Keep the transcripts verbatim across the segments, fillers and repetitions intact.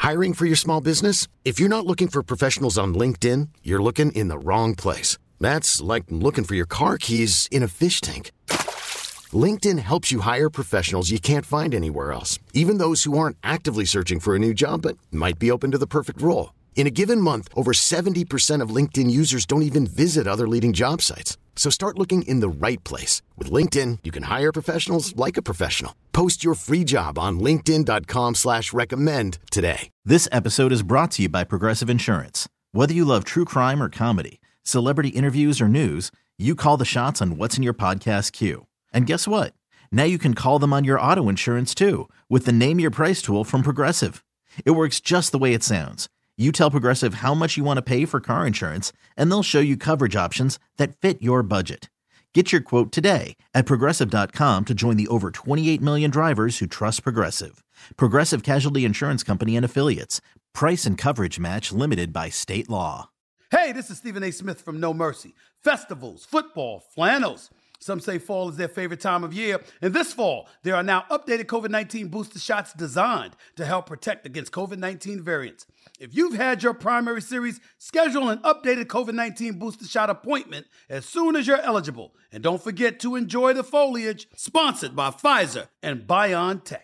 Hiring for your small business? If you're not looking for professionals on LinkedIn, you're looking in the wrong place. That's like looking for your car keys in a fish tank. LinkedIn helps you hire professionals you can't find anywhere else, even those who aren't actively searching for a new job but might be open to the perfect role. In a given month, over seventy percent of LinkedIn users don't even visit other leading job sites. So start looking in the right place. With LinkedIn, you can hire professionals like a professional. Post your free job on linkedin dot com slash recommend today. This episode is brought to you by Progressive Insurance. Whether you love true crime or comedy, celebrity interviews or news, you call the shots on what's in your podcast queue. And guess what? Now you can call them on your auto insurance too with the Name Your Price tool from Progressive. It works just the way it sounds. You tell Progressive how much you want to pay for car insurance, and they'll show you coverage options that fit your budget. Get your quote today at Progressive dot com to join the over twenty-eight million drivers who trust Progressive. Progressive Casualty Insurance Company and Affiliates. Price and coverage match limited by state law. Hey, this is Stephen A. Smith from No Mercy. Festivals, football, flannels. Some say fall is their favorite time of year. And this fall, there are now updated COVID nineteen booster shots designed to help protect against COVID nineteen variants. If you've had your primary series, schedule an updated COVID nineteen booster shot appointment as soon as you're eligible. And don't forget to enjoy the foliage. Sponsored by Pfizer and BioNTech.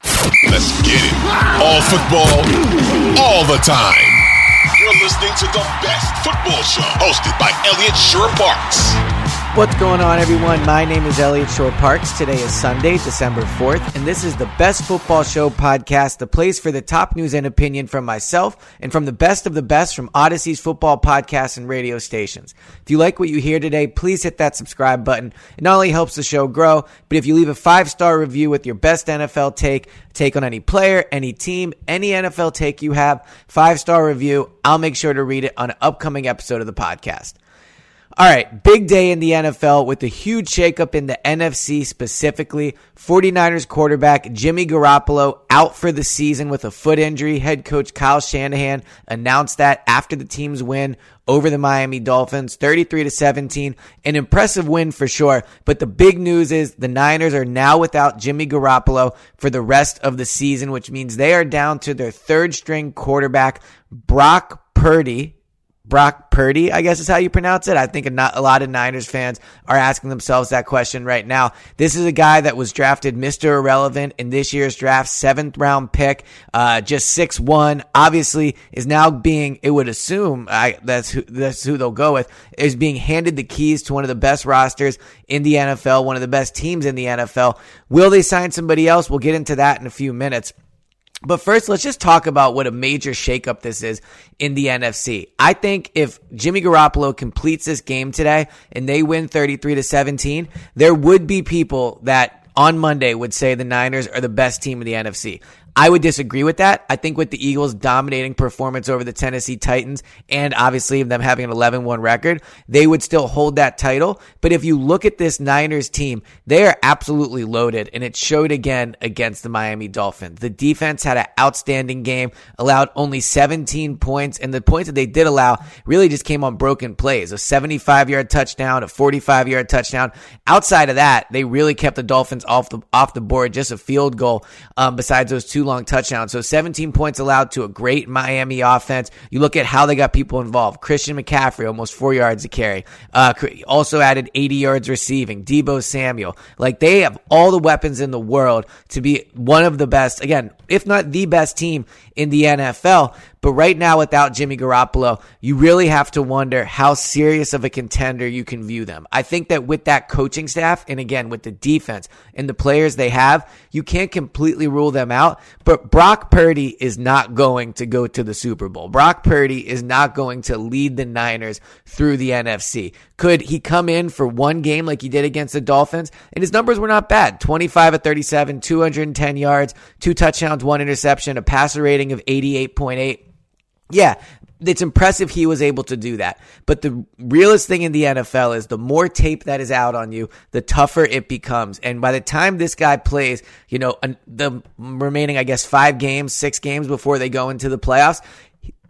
Let's get it. All football, all the time. You're listening to the best football show hosted by Elliot Shore-Parks. What's going on, everyone? My name is Elliot Shore-Parks. Today is Sunday, December fourth, and this is the Best Football Show podcast, the place for the top news and opinion from myself and from the best of the best from Odyssey's football podcasts and radio stations. If you like what you hear today, please hit that subscribe button. It not only helps the show grow, but if you leave a five-star review with your best N F L take, take on any player, any team, any N F L take you have, five-star review, I'll make sure to read it on an upcoming episode of the podcast. All right, big day in the N F L with a huge shakeup in the N F C specifically. 49ers quarterback Jimmy Garoppolo out for the season with a foot injury. Head coach Kyle Shanahan announced that after the team's win over the Miami Dolphins, thirty-three to seventeen. An impressive win for sure, but the big news is the Niners are now without Jimmy Garoppolo for the rest of the season, which means they are down to their third string quarterback, Brock Purdy. Brock Purdy, I guess is how you pronounce it. I think a, not, a lot of Niners fans are asking themselves that question right now. This is a guy that was drafted Mister Irrelevant in this year's draft, seventh round pick, uh, just six one. Obviously is now being, it would assume, I, that's who, that's who they'll go with, is being handed the keys to one of the best rosters in the N F L, one of the best teams in the N F L. Will they sign somebody else? We'll get into that in a few minutes. But first, let's just talk about what a major shakeup this is in the N F C. I think if Jimmy Garoppolo completes this game today and they win thirty-three to seventeen, there would be people that on Monday would say the Niners are the best team in the N F C. I would disagree with that. I think with the Eagles' dominating performance over the Tennessee Titans and obviously them having an eleven one record, they would still hold that title. But if you look at this Niners team, they are absolutely loaded, and it showed again against the Miami Dolphins. The defense had an outstanding game, allowed only seventeen points, and the points that they did allow really just came on broken plays. A seventy-five-yard touchdown, a forty-five-yard touchdown. Outside of that, they really kept the Dolphins off the off the board, just a field goal um, besides those two long touchdowns. So seventeen points allowed to a great Miami offense. You look at how they got people involved. Christian McCaffrey, almost four yards a carry. Uh, also added eighty yards receiving. Deebo Samuel. Like, they have all the weapons in the world to be one of the best, again, if not the best team in the N F L. But right now, without Jimmy Garoppolo, you really have to wonder how serious of a contender you can view them. I think that with that coaching staff, and again, with the defense and the players they have, you can't completely rule them out. But Brock Purdy is not going to go to the Super Bowl. Brock Purdy is not going to lead the Niners through the N F C. Could he come in for one game like he did against the Dolphins? And his numbers were not bad. twenty-five of thirty-seven, two hundred ten yards, two touchdowns, one interception, a passer rating of eighty-eight point eight. Yeah, it's impressive he was able to do that. But the realest thing in the N F L is the more tape that is out on you, the tougher it becomes. And by the time this guy plays, you know, the remaining, I guess, five games, six games before they go into the playoffs,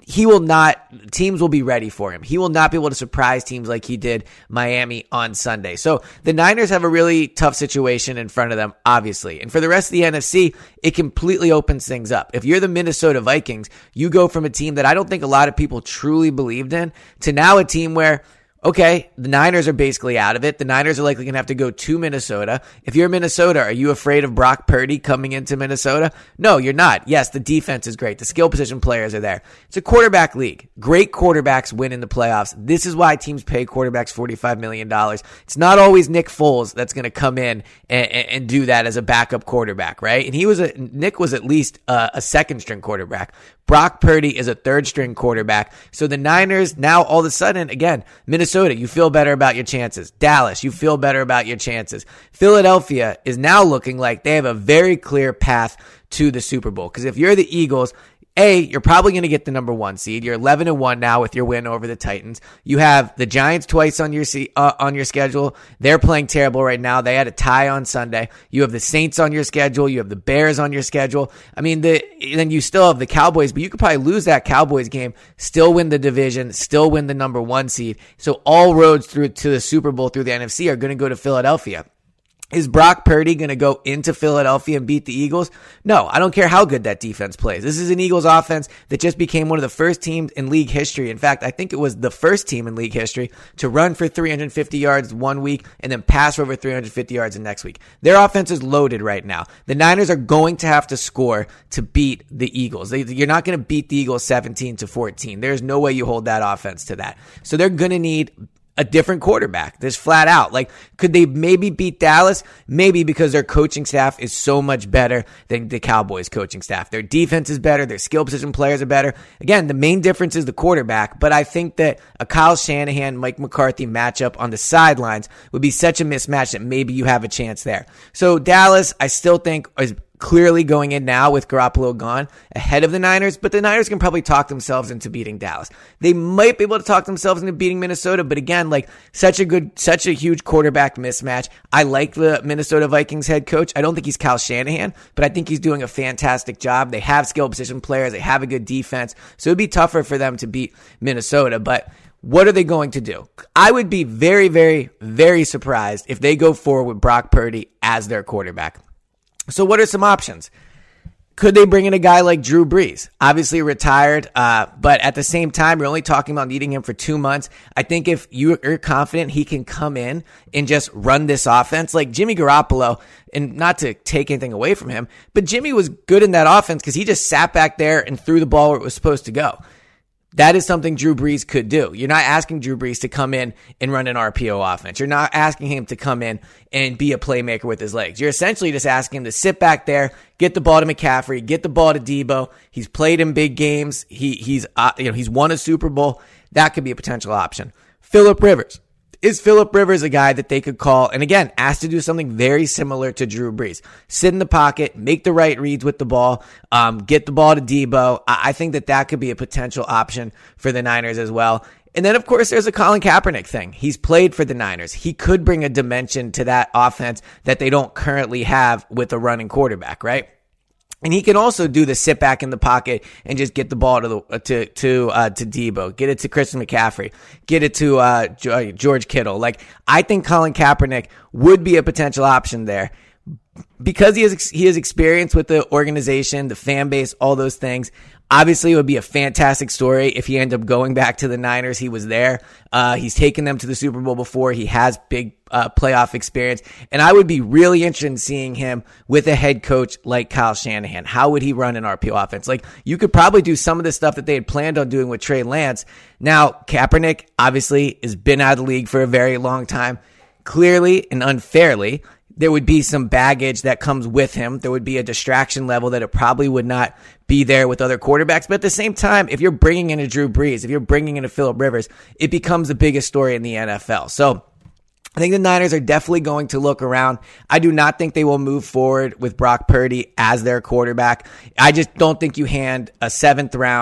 he will not, teams will be ready for him. He will not be able to surprise teams like he did Miami on Sunday. So the Niners have a really tough situation in front of them, obviously. And for the rest of the N F C, it completely opens things up. If you're the Minnesota Vikings, you go from a team that I don't think a lot of people truly believed in to now a team where, okay, the Niners are basically out of it. The Niners are likely going to have to go to Minnesota. If you're Minnesota, are you afraid of Brock Purdy coming into Minnesota? No, you're not. Yes, the defense is great. The skill position players are there. It's a quarterback league. Great quarterbacks win in the playoffs. This is why teams pay quarterbacks forty-five million dollars. It's not always Nick Foles that's going to come in and, and, and do that as a backup quarterback, right? And he was a, Nick was at least a, a second string quarterback. Brock Purdy is a third string quarterback. So the Niners now all of a sudden, again, Minnesota, you feel better about your chances. Dallas, you feel better about your chances. Philadelphia is now looking like they have a very clear path to the Super Bowl. Because if you're the Eagles, A, you're probably going to get the number one seed. You're eleven and one now with your win over the Titans. You have the Giants twice on your se- uh, on your schedule. They're playing terrible right now. They had a tie on Sunday. You have the Saints on your schedule. You have the Bears on your schedule. I mean, the then you still have the Cowboys, but you could probably lose that Cowboys game, still win the division, still win the number one seed. So all roads through to the Super Bowl through the N F C are going to go to Philadelphia. Is Brock Purdy going to go into Philadelphia and beat the Eagles? No, I don't care how good that defense plays. This is an Eagles offense that just became one of the first teams in league history. In fact, I think it was the first team in league history to run for three hundred fifty yards one week and then pass for over three hundred fifty yards the next week. Their offense is loaded right now. The Niners are going to have to score to beat the Eagles. They, you're not going to beat the Eagles seventeen to fourteen. There's no way you hold that offense to that. So they're going to need a different quarterback. This flat out. Like, could they maybe beat Dallas? Maybe, because their coaching staff is so much better than the Cowboys coaching staff. Their defense is better. Their skill position players are better. Again, the main difference is the quarterback, but I think that a Kyle Shanahan, Mike McCarthy matchup on the sidelines would be such a mismatch that maybe you have a chance there. So Dallas, I still think is clearly going in now with Garoppolo gone ahead of the Niners, but the Niners can probably talk themselves into beating Dallas. They might be able to talk themselves into beating Minnesota, but again, like such a good, such a huge quarterback mismatch. I like the Minnesota Vikings head coach. I don't think he's Kyle Shanahan, but I think he's doing a fantastic job. They have skill position players. They have a good defense. So it'd be tougher for them to beat Minnesota, but what are they going to do? I would be very, very, very surprised if they go forward with Brock Purdy as their quarterback. So what are some options? Could they bring in a guy like Drew Brees? Obviously retired, uh, but at the same time, you're only talking about needing him for two months. I think if you're confident he can come in and just run this offense, like Jimmy Garoppolo, and not to take anything away from him, but Jimmy was good in that offense because he just sat back there and threw the ball where it was supposed to go. That is something Drew Brees could do. You're not asking Drew Brees to come in and run an R P O offense. You're not asking him to come in and be a playmaker with his legs. You're essentially just asking him to sit back there, get the ball to McCaffrey, get the ball to Debo. He's played in big games. He he's uh, you know he's won a Super Bowl. That could be a potential option. Phillip Rivers. Is Phillip Rivers a guy that they could call, and again, asked to do something very similar to Drew Brees? Sit in the pocket, make the right reads with the ball, um, get the ball to Debo. I, I think that that could be a potential option for the Niners as well. And then, of course, there's a Colin Kaepernick thing. He's played for the Niners. He could bring a dimension to that offense that they don't currently have with a running quarterback, right? And he can also do the sit back in the pocket and just get the ball to the, to, to, uh, to Debo, get it to Christian McCaffrey, get it to, uh, George Kittle. Like, I think Colin Kaepernick would be a potential option there because he has, he has experience with the organization, the fan base, all those things. Obviously, it would be a fantastic story if he ended up going back to the Niners. He was there. Uh, he's taken them to the Super Bowl before. He has big uh, playoff experience. And I would be really interested in seeing him with a head coach like Kyle Shanahan. How would he run an R P O offense? Like, you could probably do some of the stuff that they had planned on doing with Trey Lance. Now, Kaepernick, obviously, has been out of the league for a very long time. Clearly and unfairly, there would be some baggage that comes with him. There would be a distraction level that it probably would not be there with other quarterbacks. But at the same time, if you're bringing in a Drew Brees, if you're bringing in a Phillip Rivers, it becomes the biggest story in the N F L. So I think the Niners are definitely going to look around. I do not think they will move forward with Brock Purdy as their quarterback. I just don't think you hand a seventh round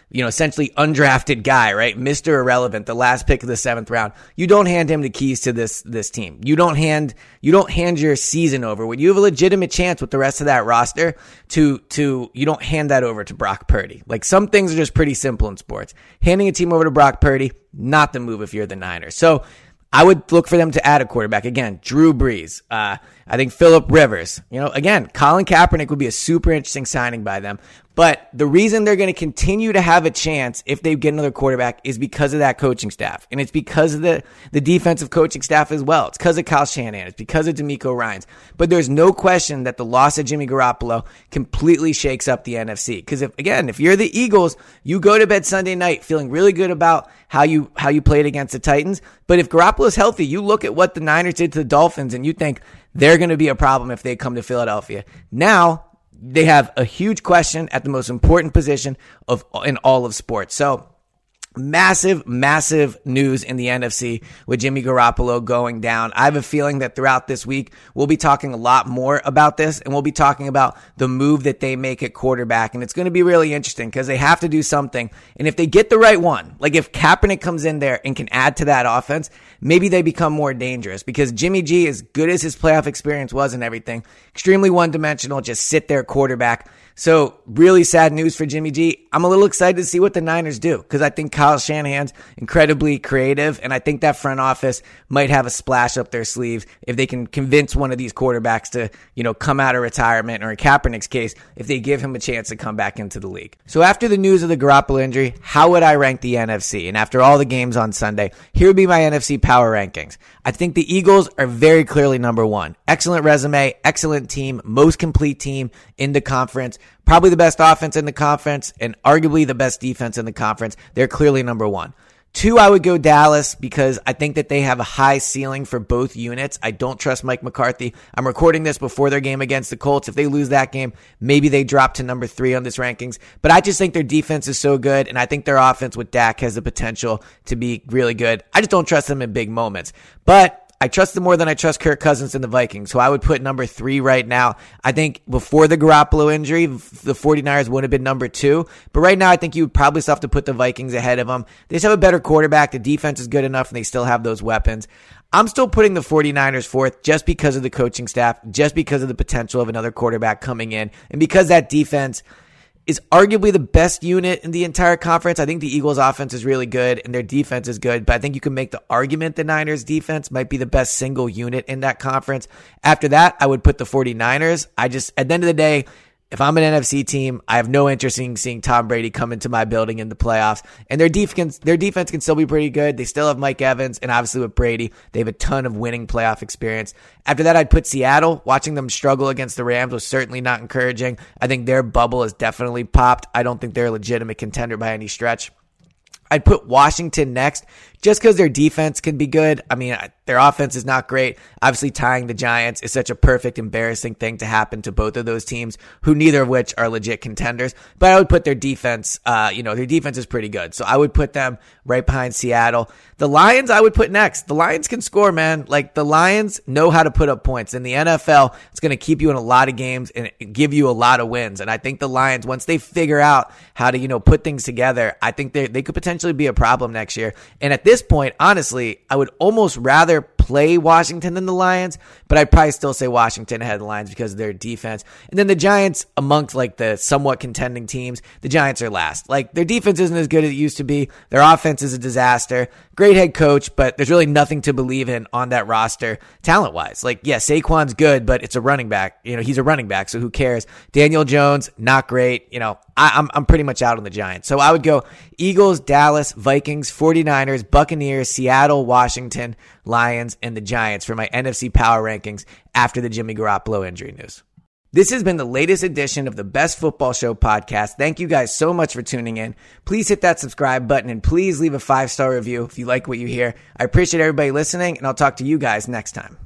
you know, essentially undrafted guy, right? Mister Irrelevant, the last pick of the seventh round. You don't hand him the keys to this, this team. You don't hand, you don't hand your season over. When you have a legitimate chance with the rest of that roster to, to, you don't hand that over to Brock Purdy. Like, some things are just pretty simple in sports. Handing a team over to Brock Purdy, not the move if you're the Niners. So I would look for them to add a quarterback. Again, Drew Brees. Uh, I think Phillip Rivers. You know, again, Colin Kaepernick would be a super interesting signing by them. But the reason they're going to continue to have a chance if they get another quarterback is because of that coaching staff. And it's because of the, the defensive coaching staff as well. It's because of Kyle Shanahan. It's because of DeMeco Ryans. But there's no question that the loss of Jimmy Garoppolo completely shakes up the N F C. Because if, again, if you're the Eagles, you go to bed Sunday night feeling really good about how you, how you played against the Titans. But if Garoppolo's healthy, you look at what the Niners did to the Dolphins and you think they're going to be a problem if they come to Philadelphia. Now, they have a huge question at the most important position of in all of sports. So massive, massive news in the N F C with Jimmy Garoppolo going down. I have a feeling that throughout this week, we'll be talking a lot more about this, and we'll be talking about the move that they make at quarterback. And it's going to be really interesting because they have to do something. And if they get the right one, like if Kaepernick comes in there and can add to that offense, maybe they become more dangerous because Jimmy G, as good as his playoff experience was and everything, extremely one-dimensional, just sit there quarterback. So really sad news for Jimmy G. I'm a little excited to see what the Niners do because I think Kyle Shanahan's incredibly creative, and I think that front office might have a splash up their sleeves if they can convince one of these quarterbacks to, you know, come out of retirement, or in Kaepernick's case, if they give him a chance to come back into the league. So after the news of the Garoppolo injury, how would I rank the N F C? And after all the games on Sunday, here would be my N F C power rankings. I think the Eagles are very clearly number one. Excellent resume, excellent team, most complete team in the conference. Probably the best offense in the conference and arguably the best defense in the conference. They're clearly number one. Two, I would go Dallas because I think that they have a high ceiling for both units. I don't trust Mike McCarthy. I'm recording this before their game against the Colts. If they lose that game, maybe they drop to number three on this rankings. But I just think their defense is so good, and I think their offense with Dak has the potential to be really good. I just don't trust them in big moments. But I trust them more than I trust Kirk Cousins and the Vikings. So I would put number three right now. I think before the Garoppolo injury, the 49ers would have been number two. But right now, I think you would probably still have to put the Vikings ahead of them. They just have a better quarterback. The defense is good enough, and they still have those weapons. I'm still putting the 49ers fourth just because of the coaching staff, just because of the potential of another quarterback coming in, and because that defense is arguably the best unit in the entire conference. I think the Eagles' offense is really good and their defense is good, but I think you can make the argument the Niners' defense might be the best single unit in that conference. After that, I would put the 49ers. I just, at the end of the day, if I'm an N F C team, I have no interest in seeing Tom Brady come into my building in the playoffs. And their defense, their defense can still be pretty good. They still have Mike Evans, and obviously with Brady, they have a ton of winning playoff experience. After that, I'd put Seattle. Watching them struggle against the Rams was certainly not encouraging. I think their bubble has definitely popped. I don't think they're a legitimate contender by any stretch. I'd put Washington next just because their defense can be good. I mean, their offense is not great. Obviously, tying the Giants is such a perfect, embarrassing thing to happen to both of those teams, who neither of which are legit contenders. But I would put their defense, uh, you know, their defense is pretty good. So I would put them right behind Seattle. The Lions, I would put next. The Lions can score, man. Like, the Lions know how to put up points. In the N F L, it's going to keep you in a lot of games and give you a lot of wins. And I think the Lions, once they figure out how to, you know, put things together, I think they they could potentially be a problem next year. And at this point, honestly, I would almost rather play Washington than the Lions, but I'd probably still say Washington ahead of the Lions because of their defense. And then the Giants, amongst like the somewhat contending teams, the Giants are last. Like, their defense isn't as good as it used to be. Their offense is a disaster. Great head coach, but there's really nothing to believe in on that roster talent-wise. Like, yeah, Saquon's good, but it's a running back. You know, he's a running back, so who cares? Daniel Jones, not great. You know, I, I'm I'm pretty much out on the Giants. So I would go Eagles, Dallas, Vikings, 49ers, Buccaneers, Seattle, Washington, Lions, and the Giants for my N F C power rankings after the Jimmy Garoppolo injury news. This has been the latest edition of the Best Football Show podcast. Thank you guys so much for tuning in. Please hit that subscribe button and please leave a five-star review if you like what you hear. I appreciate everybody listening, and I'll talk to you guys next time.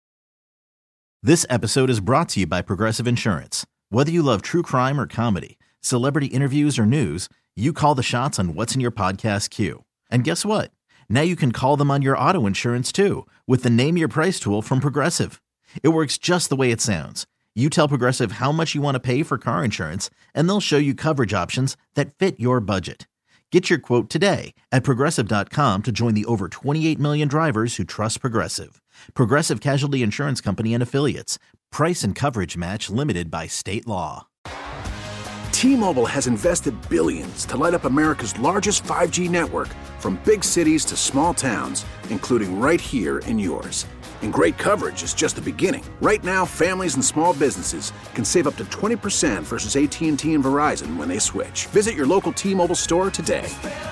This episode is brought to you by Progressive Insurance. Whether you love true crime or comedy, celebrity interviews or news, you call the shots on what's in your podcast queue. And guess what? Now you can call them on your auto insurance too with the Name Your Price tool from Progressive. It works just the way it sounds. You tell Progressive how much you want to pay for car insurance, and they'll show you coverage options that fit your budget. Get your quote today at Progressive dot com to join the over twenty-eight million drivers who trust Progressive. Progressive Casualty Insurance Company and Affiliates. Price and coverage match limited by state law. T-Mobile has invested billions to light up America's largest five G network, from big cities to small towns, including right here in yours. And great coverage is just the beginning. Right now, families and small businesses can save up to twenty percent versus A T and T and Verizon when they switch. Visit your local T-Mobile store today.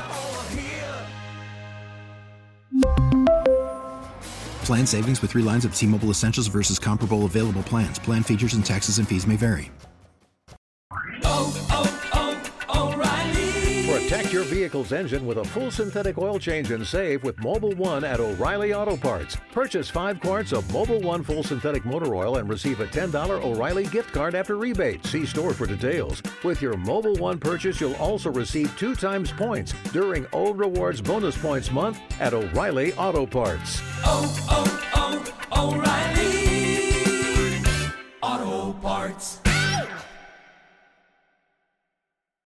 Plan savings with three lines of T-Mobile Essentials versus comparable available plans. Plan features and taxes and fees may vary. Oh, oh, oh, O'Reilly. Protect your vehicle's engine with a full synthetic oil change and save with Mobil one at O'Reilly Auto Parts. Purchase five quarts of Mobil one full synthetic motor oil and receive a ten dollars O'Reilly gift card after rebate. See store for details. With your Mobil one purchase, you'll also receive two times points during O Rewards Bonus Points Month at O'Reilly Auto Parts. Oh, oh, oh, O'Reilly.